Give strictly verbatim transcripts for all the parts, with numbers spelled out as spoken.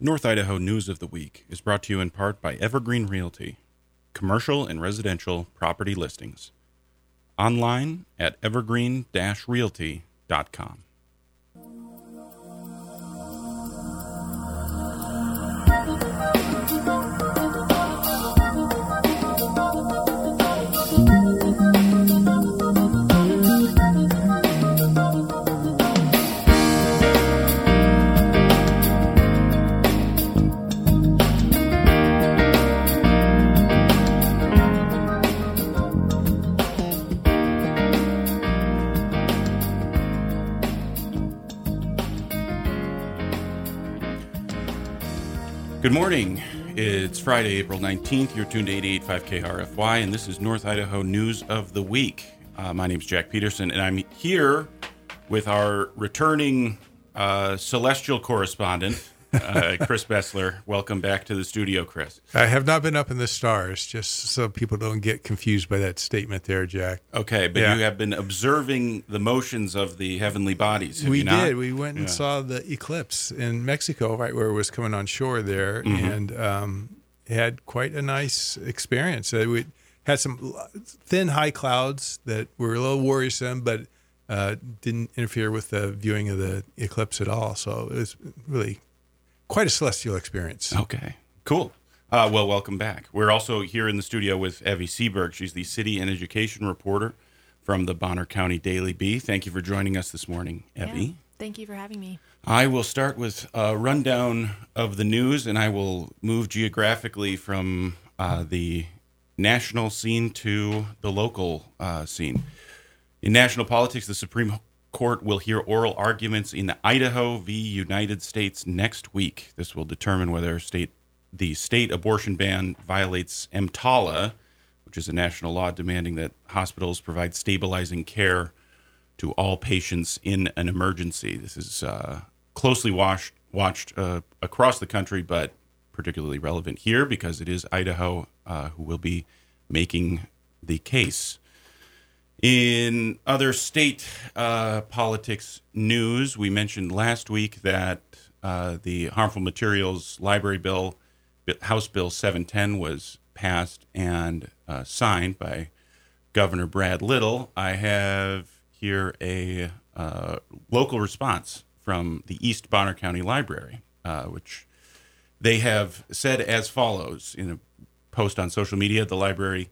North Idaho News of the Week is brought to you in part by Evergreen Realty, commercial and residential property listings. Online at evergreen dash realty dot com. Good morning. It's Friday, April nineteenth. You're tuned to eighty-eight point five K R F Y, and this is North Idaho News of the Week. Uh, my name's Jack Peterson, and I'm here with our returning uh, celestial correspondent, uh, Chris Bessler. Welcome back to the studio, Chris. I have not been up in the stars, just so people don't get confused by that statement there, Jack. Okay, but yeah. You have been observing the motions of the heavenly bodies, have we you not? did. We went and yeah. saw the eclipse in Mexico, right where it was coming on shore there, mm-hmm. and um, had quite a nice experience. Uh, we had some thin, high clouds that were a little worrisome, but uh, didn't interfere with the viewing of the eclipse at all. So it was really quite a celestial experience. Okay, cool. Uh, well, welcome back. We're also here in the studio with Evie Seberg. She's the city and education reporter from the Bonner County Daily Bee. Thank you for joining us this morning, Evie. Yeah, thank you for having me. I will start with a rundown of the news, and I will move geographically from uh, the national scene to the local uh, scene. In national politics, the Supreme Court will hear oral arguments in Idaho v. United States next week. This will determine whether state the state abortion ban violates EMTALA, which is a national law demanding that hospitals provide stabilizing care to all patients in an emergency. This is uh, closely watched, watched uh, across the country, but particularly relevant here because it is Idaho uh, who will be making the case. In other state uh, politics news, we mentioned last week that uh, the harmful materials library bill, House Bill seven ten, was passed and uh, signed by Governor Brad Little. I have here a uh, local response from the East Bonner County Library, uh, which they have said as follows in a post on social media. The library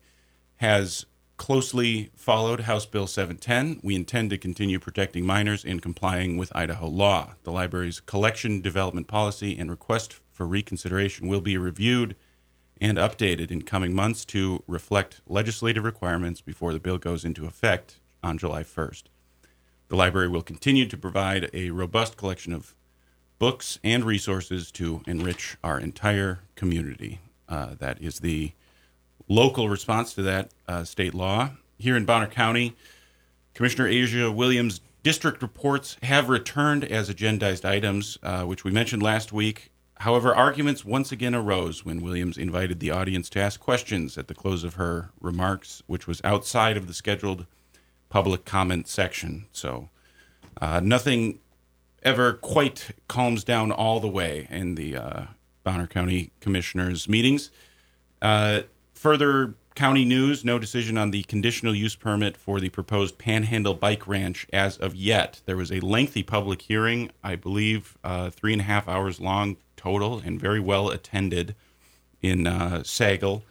has closely followed House Bill seven ten. We intend to continue protecting minors in complying with Idaho law. The library's collection development policy and request for reconsideration will be reviewed and updated in coming months to reflect legislative requirements before the bill goes into effect on July first. The library will continue to provide a robust collection of books and resources to enrich our entire community. Uh, that is the local response to that uh, state law. Here in Bonner County, Commissioner Asia Williams' district reports have returned as agendized items, uh, which we mentioned last week. However, arguments once again arose when Williams invited the audience to ask questions at the close of her remarks, which was outside of the scheduled public comment section. So uh, nothing ever quite calms down all the way in the uh, Bonner County Commissioners' meetings. Uh, Further county news, no decision on the conditional use permit for the proposed Panhandle Bike Ranch as of yet. There was a lengthy public hearing, I believe uh, three and a half hours long total, and very well attended in uh, Sagal.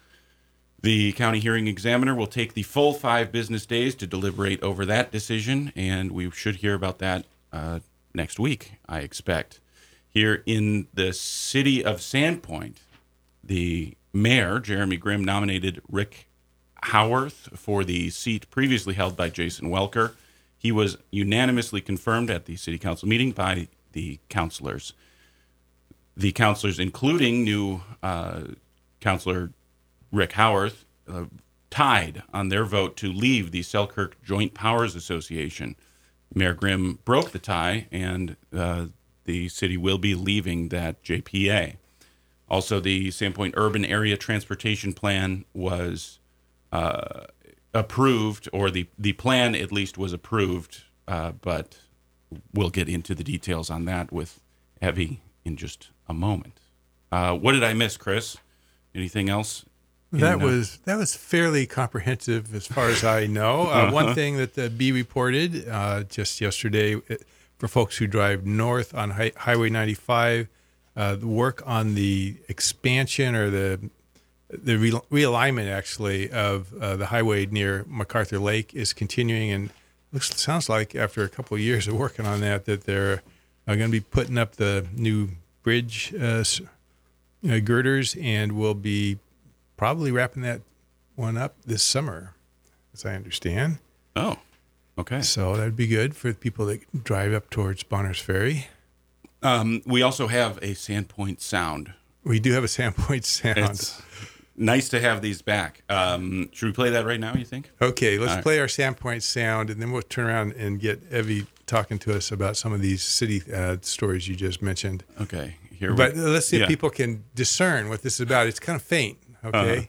The county hearing examiner will take the full five business days to deliberate over that decision, and we should hear about that uh, next week, I expect. Here in the city of Sandpoint, the Mayor, Jeremy Grimm, nominated Rick Howarth for the seat previously held by Jason Welker. He was unanimously confirmed at the city council meeting by the councilors. The councilors, including new uh, councilor Rick Howarth, uh, tied on their vote to leave the Selkirk Joint Powers Association. Mayor Grimm broke the tie, and uh, the city will be leaving that J P A. Also, the Sandpoint Urban Area Transportation Plan was uh, approved, or the, the plan at least was approved, uh, but we'll get into the details on that with Evie in just a moment. Uh, what did I miss, Chris? Anything else? That in, uh, was that was fairly comprehensive as far as I know. Uh, Uh-huh. One thing that the Bee reported uh, just yesterday, uh, for folks who drive north on hi- Highway ninety-five, uh, the work on the expansion or the the re- realignment actually of uh, the highway near MacArthur Lake is continuing, and looks sounds like after a couple of years of working on that, that they're uh, going to be putting up the new bridge uh, s- uh, girders, and will be probably wrapping that one up this summer, as I understand. Oh, okay. So that'd be good for people that drive up towards Bonners Ferry. Um, we also have a Sandpoint Sound. We do have a Sandpoint Sound. It's nice to have these back. Um, should we play that right now, you think? Okay, let's All right. play our Sandpoint Sound, and then we'll turn around and get Evie talking to us about some of these city uh, stories you just mentioned. Okay. Here But we, let's see yeah. if people can discern what this is about. It's kind of faint, okay?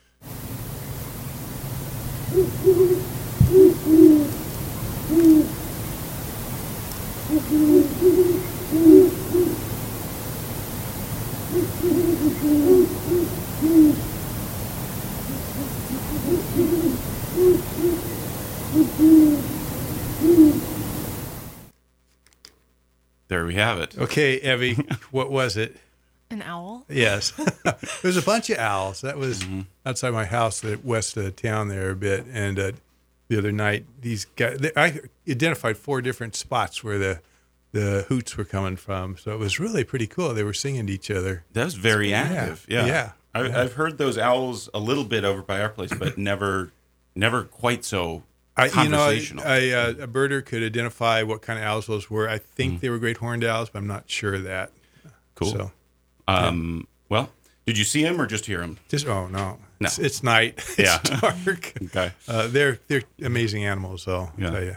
There we have it. Okay, Evie, what was it? An owl? Yes. There's a bunch of owls. That was outside my house, the west of town there a bit. And uh, the other night, these guys, they, I identified four different spots where the, the hoots were coming from. So it was really pretty cool. They were singing to each other. That was very active. Yeah. Yeah. I, Yeah. I've heard those owls a little bit over by our place, but never, never quite so I, you know, conversational. I, I, uh, a birder could identify what kind of owls those were. I think they were great horned owls, but I'm not sure of that. Cool. So um, Well, did you see him or just hear him? just, oh, no. No. It's, it's night. It's Yeah. dark. Okay. Uh, they're, they're amazing animals, though. Yeah. I'll tell you.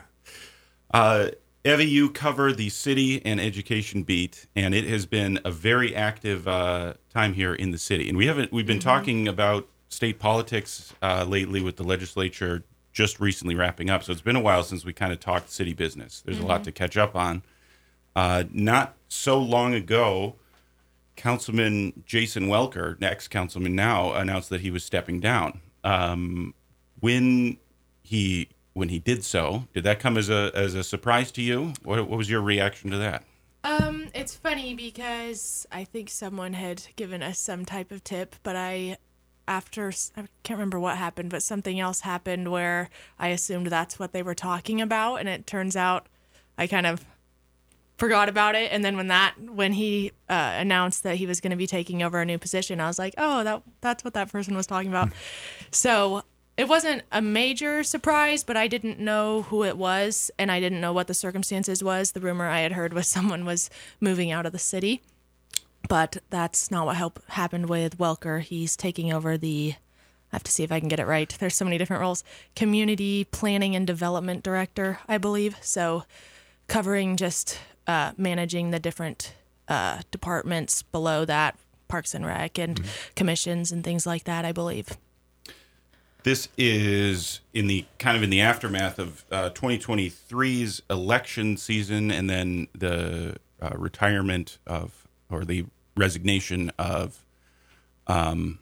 Uh, Evie, you cover the city and education beat, and it has been a very active uh, time here in the city. And we haven't we've been talking about state politics uh, lately with the legislature just recently wrapping up. So it's been a while since we kind of talked city business. There's a lot to catch up on. Uh, not so long ago, Councilman Jason Welker, next councilman now, announced that he was stepping down. Um, when he when he did so, did that come as a as a surprise to you? What, what was your reaction to that? Um, it's funny because I think someone had given us some type of tip, but I, after, I can't remember what happened, but something else happened where I assumed that's what they were talking about, and it turns out I kind of forgot about it. And then when that, when he uh, announced that he was going to be taking over a new position, I was like, oh, that that's what that person was talking about. So it wasn't a major surprise, but I didn't know who it was, and I didn't know what the circumstances was. The rumor I had heard was someone was moving out of the city, but that's not what help, happened with Welker. He's taking over the, I have to see if I can get it right. There's so many different roles. Community Planning and Development Director, I believe. So covering just uh, managing the different uh, departments below that, Parks and Rec and mm-hmm. commissions and things like that, I believe. This is in the kind of in the aftermath of uh, twenty twenty-three's election season, and then the uh, retirement of or the resignation of um,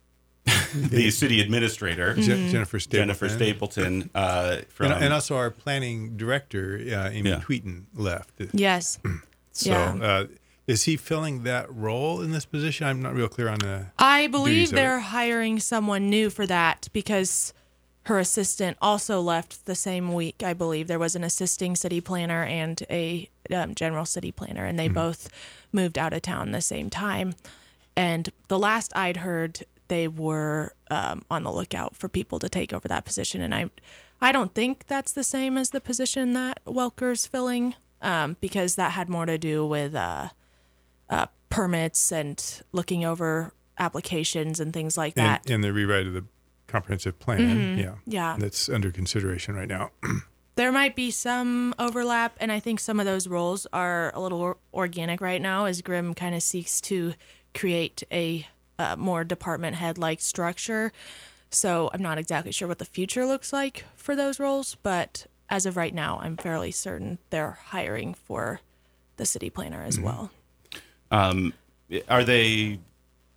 the city administrator, Je- Jennifer Stapleton. Jennifer Stapleton. Uh, from And, and also our planning director, uh, Amy Yeah. Tweeten, left. Yes. So Yeah. uh, is he filling that role in this position? I'm not real clear on the... I duties believe of it. they're hiring someone new for that because her assistant also left the same week, I believe. There was an assisting city planner and a um, general city planner, and they Mm-hmm. both moved out of town the same time. And the last I'd heard, they were um, on the lookout for people to take over that position. And I, I don't think that's the same as the position that Welker's filling, um, because that had more to do with uh, uh, permits and looking over applications and things like that. And, and the rewrite of the comprehensive plan, Mm-hmm. yeah. Yeah. That's under consideration right now. There might be some overlap, and I think some of those roles are a little or- organic right now as Grimm kind of seeks to create a uh, more department head-like structure. So I'm not exactly sure what the future looks like for those roles, but as of right now, I'm fairly certain they're hiring for the city planner as well. Um, are they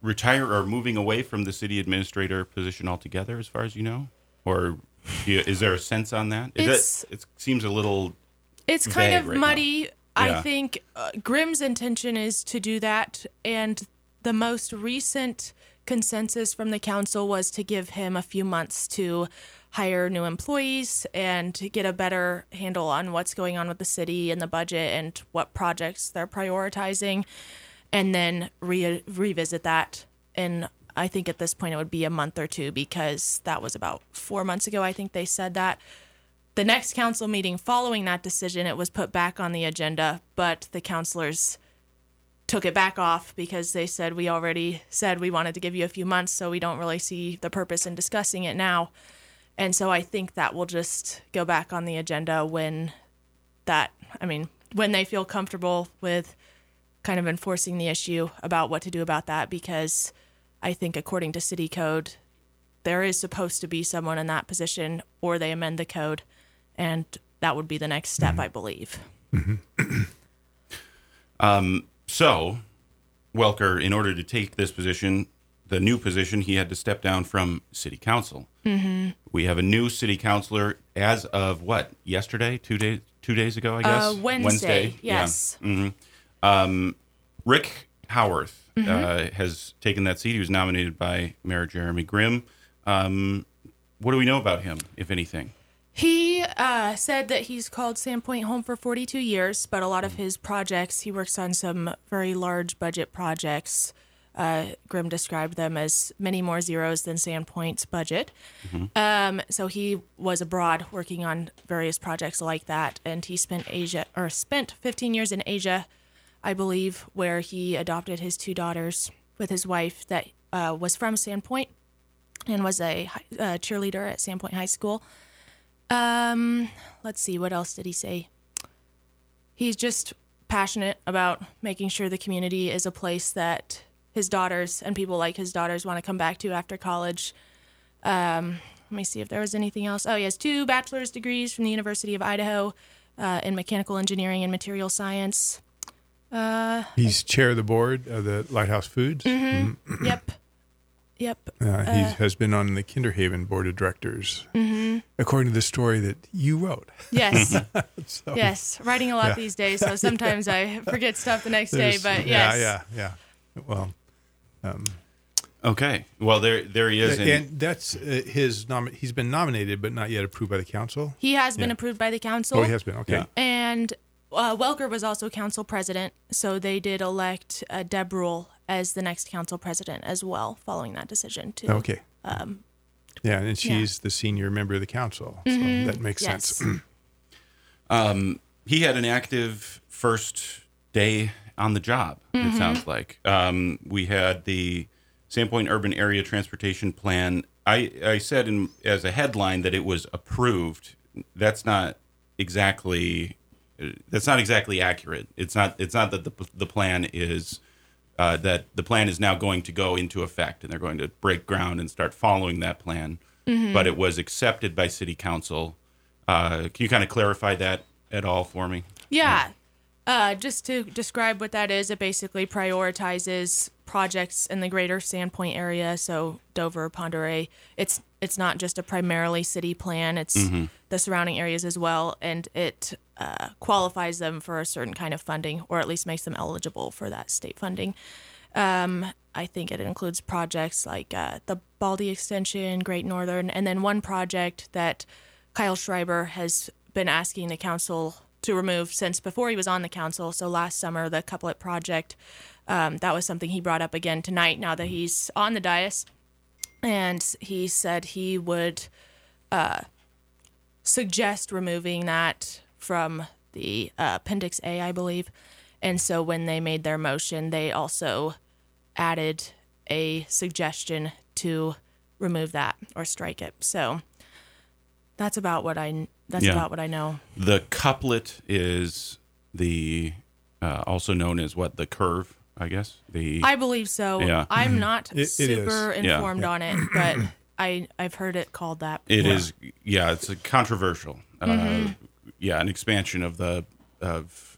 retire or moving away from the city administrator position altogether, as far as you know? Or do you, is there a sense on that? Is It's- that it seems a little It's kind vague of right now. muddy. I Yeah. think uh, Grimm's intention is to do that, and the most recent consensus from the council was to give him a few months to hire new employees and to get a better handle on what's going on with the city and the budget and what projects they're prioritizing, and then re- revisit that. And I think at this point it would be a month or two, because that was about four months ago, I think they said that. The next council meeting following that decision, it was put back on the agenda, but the councilors took it back off because they said, we already said we wanted to give you a few months, so we don't really see the purpose in discussing it now. And so I think that will just go back on the agenda when that, I mean, when they feel comfortable with kind of enforcing the issue about what to do about that, because I think according to city code, there is supposed to be someone in that position, or they amend the code, and that would be the next step, mm-hmm. I believe. Mm-hmm. um, so, Welker, in order to take this position, the new position, he had to step down from city council. Mm-hmm. We have a new city councilor as of what? Yesterday? Two days? Two days ago, I guess. Uh, Wednesday. Wednesday. Yes. Yeah. Mm-hmm. Um, Rick Howarth Mm-hmm. uh, has taken that seat. He was nominated by Mayor Jeremy Grimm. Um, what do we know about him, if anything? He uh, said that he's called Sandpoint home for forty-two years, but a lot of his projects, he works on some very large budget projects. Uh, Grimm described them as many more zeros than Sandpoint's budget. Mm-hmm. Um, so he was abroad working on various projects like that, and he spent Asia or spent fifteen years in Asia, I believe, where he adopted his two daughters with his wife that uh, was from Sandpoint and was a uh, cheerleader at Sandpoint High School. Um, let's see, what else did he say? He's just passionate about making sure the community is a place that his daughters and people like his daughters want to come back to after college. Um, let me see if there was anything else. Oh, he has two bachelor's degrees from the University of Idaho uh, in mechanical engineering and material science. Uh, He's chair of the board of the Lighthouse Foods. Mm-hmm. Mm-hmm. Yep. Yep. Uh, he uh, has been on the Kinderhaven board of directors, mm-hmm. according to the story that you wrote. Yes. so, yes. Writing a lot yeah. these days, so sometimes I forget stuff the next day, There's- but yes. Yeah, yeah, yeah. Well, um, Okay. Well, there there he is. and, in- that's uh, his nom- he's been nominated, but not yet approved by the council. He has been Yeah. approved by the council. Oh, he has been. Okay. Yeah. And uh, Welker was also council president, so they did elect uh, Deb Rule as the next council president as well, following that decision too. Okay. Um, Yeah, and she's the senior member of the council, so Mhm. that makes Yes. sense. Um, he had an active first day on the job, it sounds like. Um, we had the Sandpoint Urban Area Transportation Plan. I, I said in, as a headline that it was approved. That's not exactly that's not exactly accurate. It's not it's not that the the plan is uh, that the plan is now going to go into effect and they're going to break ground and start following that plan. Mm-hmm. But it was accepted by City Council. Uh, can you kind of clarify that at all for me? Yeah. Uh, just to describe what that is, it basically prioritizes projects in the greater Sandpoint area, so Dover, Pend Oreille. It's it's not just a primarily city plan; it's Mm-hmm. the surrounding areas as well, and it uh, qualifies them for a certain kind of funding, or at least makes them eligible for that state funding. Um, I think it includes projects like uh, the Baldy Extension, Great Northern, and then one project that Kyle Schreiber has been asking the council to remove since before he was on the council. So last summer, the Couplet project, um, that was something he brought up again tonight now that he's on the dais. And he said he would uh, suggest removing that from the uh, Appendix A, I believe. And so when they made their motion, they also added a suggestion to remove that or strike it. So that's about what I that's Yeah. about what I know. The couplet is the uh, also known as what the curve, I guess. The I believe so. Yeah. I'm not It- it super is. Yeah. informed on it, but I I've heard it called that. It before. is, yeah, it's a controversial. Uh, Mm-hmm. yeah, an expansion of the of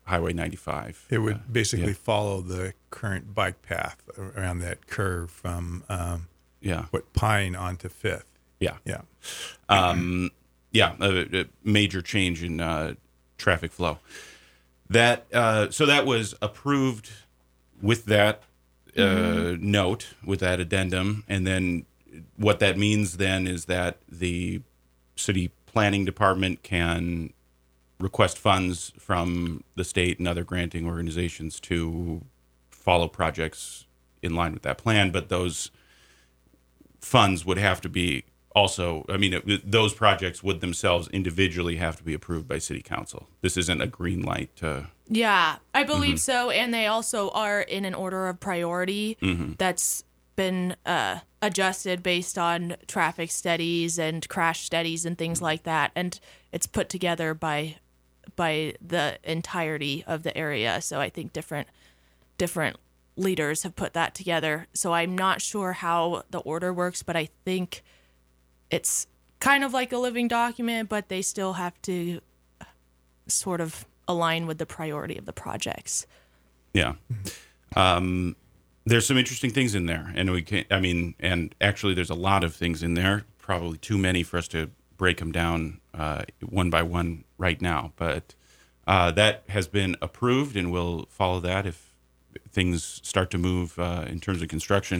Highway ninety-five. It would Uh, basically yeah. follow the current bike path around that curve from um, Yeah. what Pine onto Fifth. Yeah. Yeah. Um, yeah, a, a major change in uh, traffic flow. That uh, so that was approved with that uh, Mm-hmm. note, with that addendum, and then what that means then is that the city planning department can request funds from the state and other granting organizations to follow projects in line with that plan, but those funds would have to be also, I mean, it, those projects would themselves individually have to be approved by city council. This isn't a green light to, Yeah, I believe Mm-hmm. so. And they also are in an order of priority Mm-hmm. that's been uh, adjusted based on traffic studies and crash studies and things like that. And it's put together by by the entirety of the area. So I think different different leaders have put that together. So I'm not sure how the order works, but I think it's kind of like a living document, but they still have to sort of align with the priority of the projects. yeah. Um, there's some interesting things in there, and we can, I mean, and actually there's a lot of things in there, probably too many for us to break them down uh, one by one right now, but uh, that has been approved, and we'll follow that if things start to move uh, in terms of construction.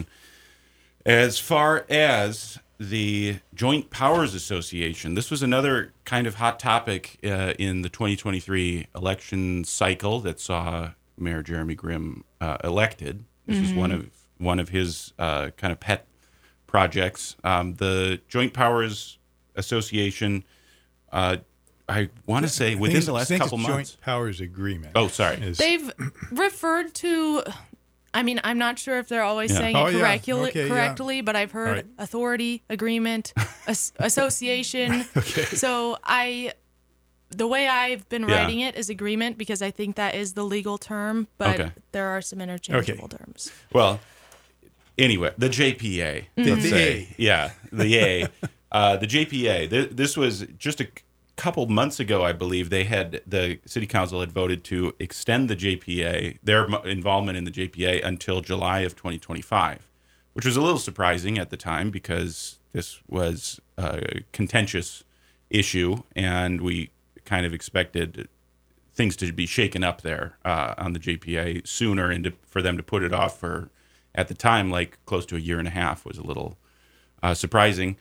As far as the Joint Powers Association, this was another kind of hot topic uh, in the twenty twenty-three election cycle that saw Mayor Jeremy Grimm uh, elected. This was one of one of his uh, kind of pet projects. Um, the Joint Powers Association, uh, I want to say I within think the it's- I last think couple it's months. Joint Powers Agreement. Oh, sorry. is- They've referred to, I mean, I'm not sure if they're always Yeah. saying Oh, it yeah. correctly, Okay, yeah. correctly, but I've heard Right. authority, agreement, as- association. So I, the way I've been Yeah. writing it is agreement because I think that is the legal term, but Okay. there are some interchangeable terms. Well, anyway, the J P A, Mm-hmm. let's The say. A. Yeah, the A. uh, the J P A. Th- this was just a c- couple months ago, I believe. They had, the city council had voted to extend the J P A, their m- involvement in the J P A, until July of twenty twenty-five, which was a little surprising at the time because this was a contentious issue, and we kind of expected things to be shaken up there uh, on the J P A sooner, and to, for them to put it off for, at the time, like close to a year and a half was a little uh, surprising.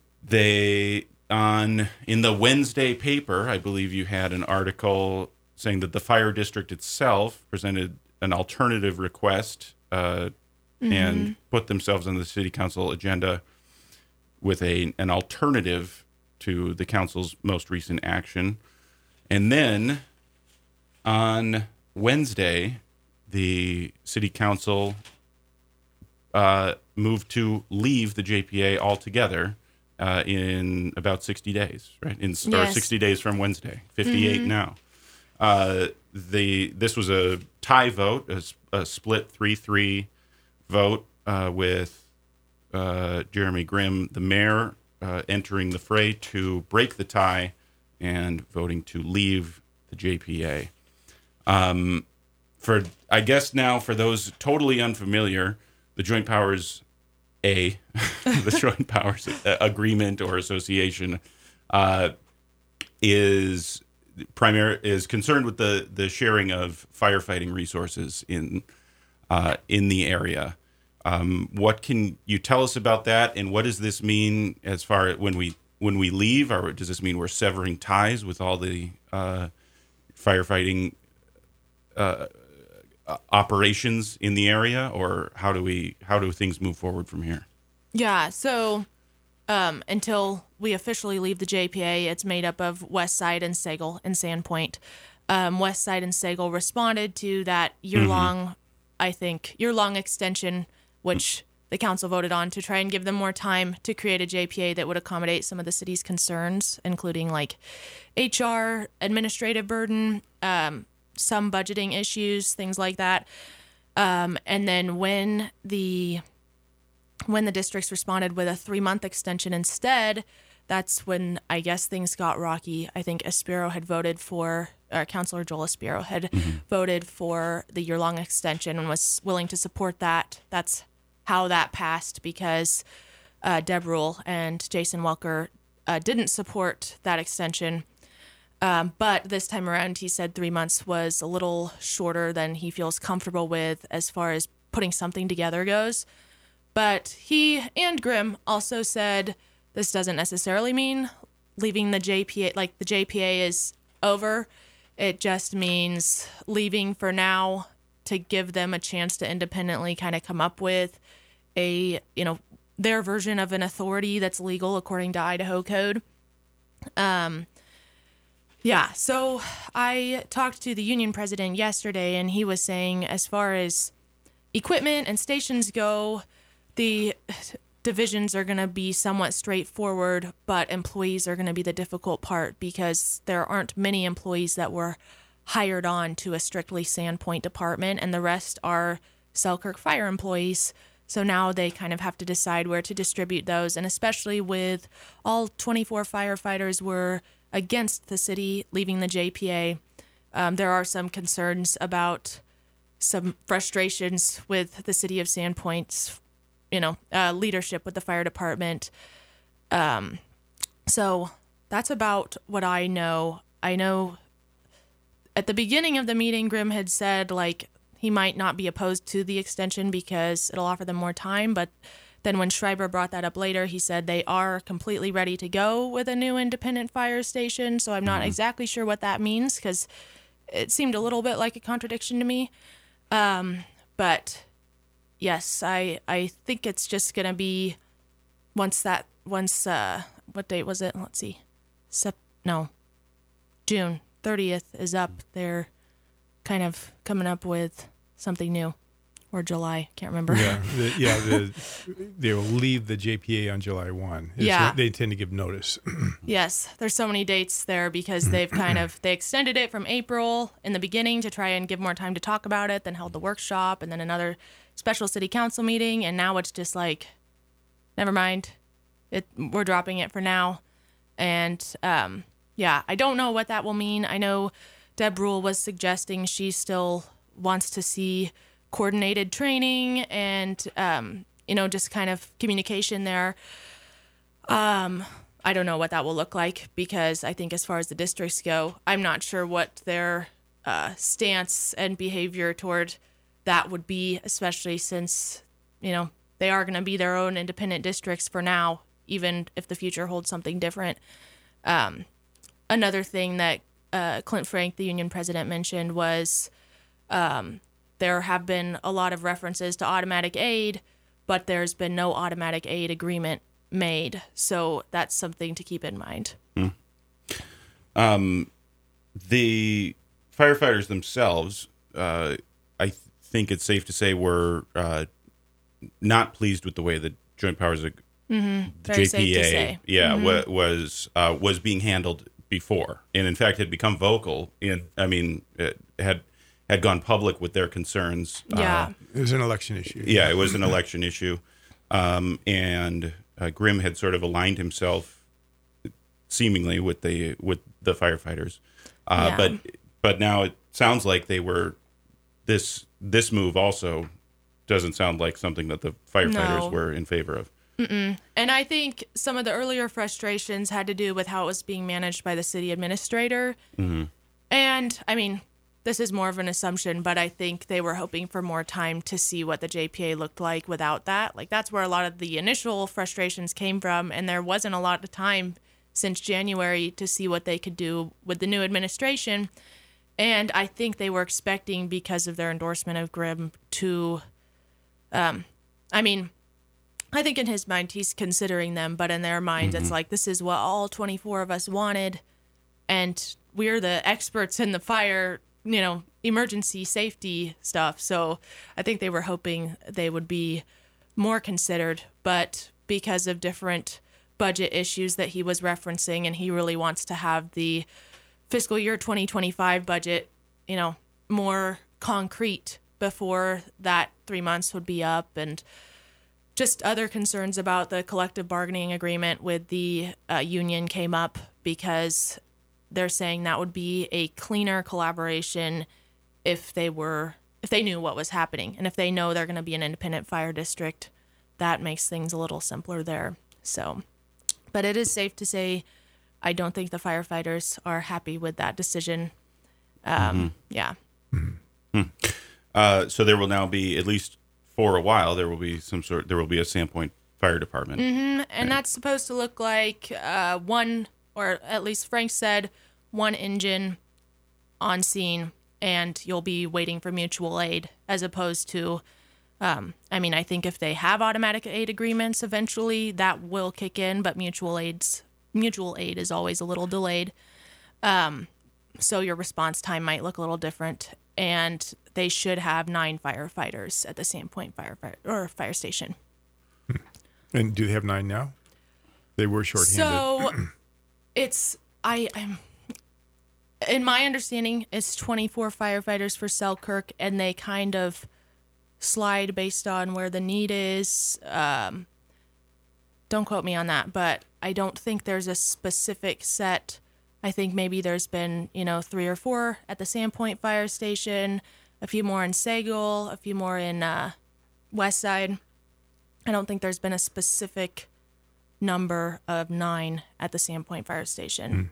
They, on in the Wednesday paper, I believe you had an article saying that the fire district itself presented an alternative request uh, and put themselves on the city council agenda with a an alternative to the council's most recent action. And then on Wednesday, the city council uh, moved to leave the J P A altogether uh, in about sixty days, right? In, Or Yes. sixty days from Wednesday, fifty-eight now. Uh, the This was a tie vote, a, s- a split three three vote uh, with uh, Jeremy Grimm, the mayor, uh, entering the fray to break the tie and voting to leave the J P A. Um, for I guess now, for those totally unfamiliar, the Joint Powers A, the Joint Powers Agreement or Association, uh, is primary is concerned with the the sharing of firefighting resources in uh, in the area. Um, what can you tell us about that, and what does this mean as far as when we when we leave, or does this mean we're severing ties with all the uh, firefighting uh, operations in the area, or how do we how do things move forward from here? Yeah, so um, until we officially leave the J P A, it's made up of West Side and Sagal and Sandpoint. Um, West Side and Sagal responded to that year-long, I think, year-long extension, which the council voted on to try and give them more time to create a J P A that would accommodate some of the city's concerns, including like H R, administrative burden, um, some budgeting issues, things like that. Um, and then when the when the districts responded with a three-month extension instead, that's when I guess things got rocky. I think Aspiro had voted for, or Councilor Joel Aspiro had mm-hmm. voted for the year-long extension and was willing to support that. That's how that passed, because uh, Deb Rule and Jason Welker uh, didn't support that extension. Um, but this time around, he said three months was a little shorter than he feels comfortable with as far as putting something together goes. But he and Grimm also said this doesn't necessarily mean leaving the J P A, like the J P A is over. It just means leaving for now to give them a chance to independently kind of come up with a, you know, their version of an authority that's legal according to Idaho code. Um, yeah, so I talked to the union president yesterday, and he was saying as far as equipment and stations go, the divisions are going to be somewhat straightforward, but employees are going to be the difficult part because there aren't many employees that were hired on to a strictly Sandpoint department, and the rest are Selkirk Fire employees. So now they kind of have to decide where to distribute those, and especially with all twenty-four firefighters were against the city leaving the J P A, um, there are some concerns about some frustrations with the city of Sandpoint's, you know, uh, leadership with the fire department. Um, so that's about what I know. I know at the beginning of the meeting, Grimm had said, like, he might not be opposed to the extension because it'll offer them more time. But then when Schreiber brought that up later, he said they are completely ready to go with a new independent fire station. So I'm not mm-hmm. exactly sure what that means, because it seemed a little bit like a contradiction to me. Um, but yes, I I think it's just going to be once that, once, uh, what date was it? Let's see. Sep- no, June thirtieth is up. They're kind of coming up with something new. Or July, can't remember. Yeah, the, yeah. The, they will leave the J P A on July first. It's yeah. when they tend to give notice. Yes, there's so many dates there because they've kind of, they extended it from April in the beginning to try and give more time to talk about it, then held the workshop, and then another special city council meeting, and now it's just like, never mind. It, we're dropping it for now. And um, yeah, I don't know what that will mean. I know Deb Rule was suggesting she still wants to see coordinated training and, um, you know, just kind of communication there. Um, I don't know what that will look like because I think as far as the districts go, I'm not sure what their uh, stance and behavior toward that would be, especially since, you know, they are going to be their own independent districts for now, even if the future holds something different. Um, another thing that uh, Clint Frank, the union president, mentioned was um, there have been a lot of references to automatic aid, but there's been no automatic aid agreement made. So that's something to keep in mind. Hmm. Um, the firefighters themselves, uh, I th- think it's safe to say, were uh, not pleased with the way the Joint Powers of mm-hmm. the Very J P A, safe to say. yeah, Mm-hmm. wa- was uh, was being handled before, and in fact had become vocal. In, I mean, it had. had gone public with their concerns. Yeah. Uh, it was an election issue. Yeah, it was an election issue. Um, and uh, Grimm had sort of aligned himself seemingly with the with the firefighters. Uh, yeah. But but now it sounds like they were, this this move also doesn't sound like something that the firefighters No. were in favor of. Mm-mm. And I think some of the earlier frustrations had to do with how it was being managed by the city administrator. Mm-hmm. And, I mean, this is more of an assumption, but I think they were hoping for more time to see what the J P A looked like without that. Like, that's where a lot of the initial frustrations came from, and there wasn't a lot of time since January to see what they could do with the new administration. And I think they were expecting, because of their endorsement of Grimm, to, um, I mean, I think in his mind he's considering them, but in their minds mm-hmm. it's like, this is what all twenty-four of us wanted, and we're the experts in the fire, you know, emergency safety stuff. So I think they were hoping they would be more considered, but because of different budget issues that he was referencing, and he really wants to have the fiscal year twenty twenty-five budget, you know, more concrete before that three months would be up. And just other concerns about the collective bargaining agreement with the uh, union came up because they're saying that would be a cleaner collaboration if they were if they knew what was happening, and if they know they're going to be an independent fire district, that makes things a little simpler there. So, but it is safe to say, I don't think the firefighters are happy with that decision. Um, mm-hmm. Yeah. Mm-hmm. Uh, so there will now be, at least for a while, there will be some sort. There will be a Sandpoint Fire Department, mm-hmm. and right. That's supposed to look like uh, one, or at least Frank said, one engine on scene, and you'll be waiting for mutual aid, as opposed to. Um, I mean, I think if they have automatic aid agreements, eventually that will kick in, but mutual aids. Mutual aid is always a little delayed. Um, so your response time might look a little different. And they should have nine firefighters at the Sandpoint fire, fire or fire station. And do they have nine now? They were shorthanded. So it's, I, I'm, in my understanding, it's twenty-four firefighters for Selkirk, and they kind of slide based on where the need is. Um, don't quote me on that, but I don't think there's a specific set. I think maybe there's been, you know, three or four at the Sandpoint Fire Station, a few more in Sagal, a few more in uh, West Side. I don't think there's been a specific number of nine at the Sandpoint Fire Station.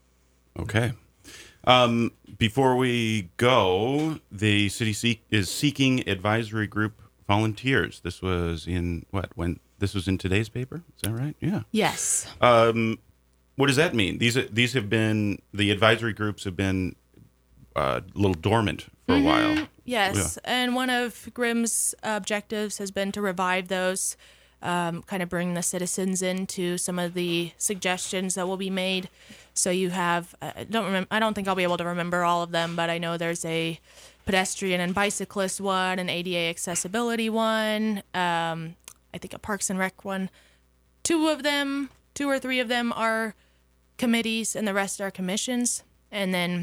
Mm. Okay. Um, before we go, the city seek, is seeking advisory group volunteers. This was in what? When this was in today's paper? Is that right? Yeah. Yes. Um, what does that mean? These these have been the advisory groups have been uh, a little dormant for mm-hmm. a while. Yes, yeah. And one of Grimm's objectives has been to revive those, um, kind of bring the citizens into some of the suggestions that will be made. So you have, I don't remember, I don't think I'll be able to remember all of them, but I know there's a pedestrian and bicyclist one, an A D A accessibility one, um, I think a Parks and Rec one. Two of them, two or three of them are committees, and the rest are commissions. And then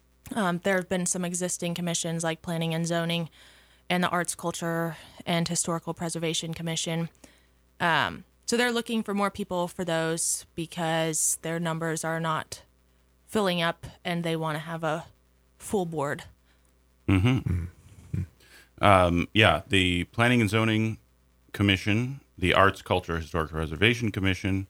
um, there have been some existing commissions like Planning and Zoning and the Arts, Culture, and Historical Preservation Commission. Um, so they're looking for more people for those because their numbers are not filling up, and they want to have a full board. Mm-hmm. Mm-hmm. Um, yeah, the Planning and Zoning Commission, the Arts, Culture, Historical Preservation Commission,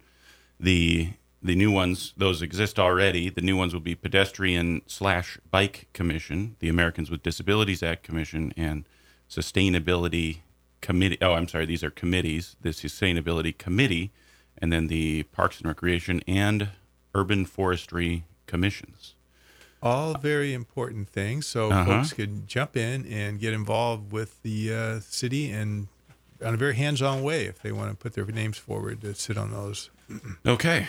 the the new ones, those exist already. The new ones will be Pedestrian slash Bike Commission, the Americans with Disabilities Act Commission, and Sustainability Committee. Oh, I'm sorry, these are committees. The Sustainability Committee, and then the Parks and Recreation and Urban Forestry Commissions. All very important things, so uh-huh. folks could jump in and get involved with the uh, city and on a very hands-on way if they want to put their names forward to sit on those. Okay.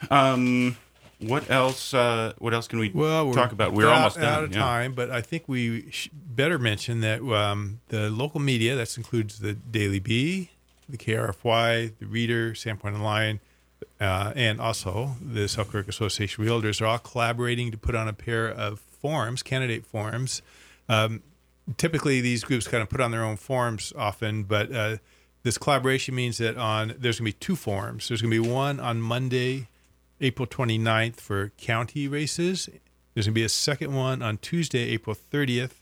Um, what else? Uh, what else can we well, talk about? We're out, almost done. out of yeah. time, but I think we sh- better mention that um, the local media, that includes the Daily Bee, the K R F Y, the Reader, Sandpoint Online, uh, and also the Selkirk Association of Realtors are all collaborating to put on a pair of forums, candidate forums. Um, typically, these groups kind of put on their own forums often, but uh, this collaboration means that on there's going to be two forums. There's going to be one on Monday, April twenty-ninth for county races. There's going to be a second one on Tuesday, April thirtieth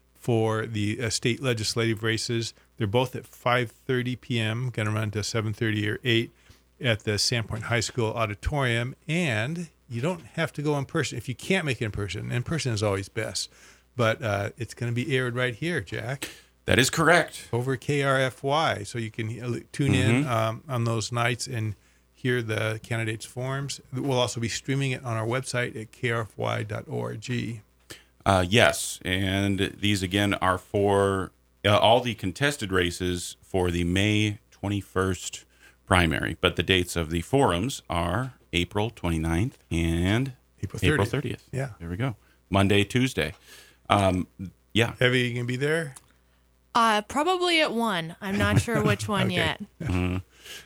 for the uh, state legislative races. They're both at five thirty p.m., going to run to seven thirty or eight at the Sandpoint High School auditorium. And you don't have to go in person. If you can't make it in person, in person is always best. But uh, it's going to be aired right here, Jack. That is correct. Over K R F Y. So you can tune mm-hmm. in um, on those nights and hear the candidates' forms. We'll also be streaming it on our website at k r f y dot org. Uh, yes, and these again are for uh, all the contested races for the May twenty-first primary, but the dates of the forums are April twenty-ninth and April thirtieth. April thirtieth. Yeah. There we go. Monday, Tuesday. Um, yeah. Evie, you going to be there? Uh, probably at one. I'm not sure which one okay. yet. Mm-hmm.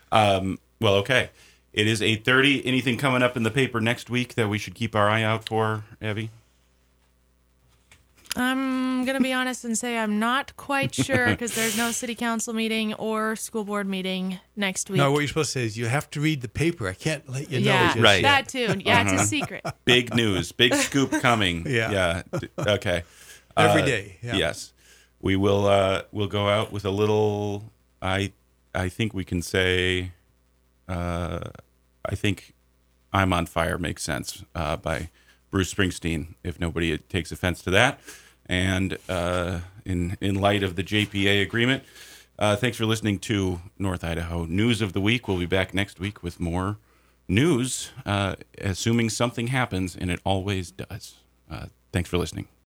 Um, well, okay. It is eight thirty. Anything coming up in the paper next week that we should keep our eye out for, Evie? I'm going to be honest and say I'm not quite sure because there's no city council meeting or school board meeting next week. No, what you're supposed to say is you have to read the paper. I can't let you know. yeah, just Right. that too. Yeah, it's a secret. Big news, big scoop coming. Yeah. Yeah. D- Okay. Every Uh, day. Yeah. Yes. We will uh we'll go out with a little I I think we can say uh I think I'm on Fire makes sense uh by Bruce Springsteen, if nobody takes offense to that. And uh in in light of the J P A agreement, uh thanks for listening to North Idaho News of the Week. We'll be back next week with more news, uh assuming something happens, and it always does. Uh thanks for listening.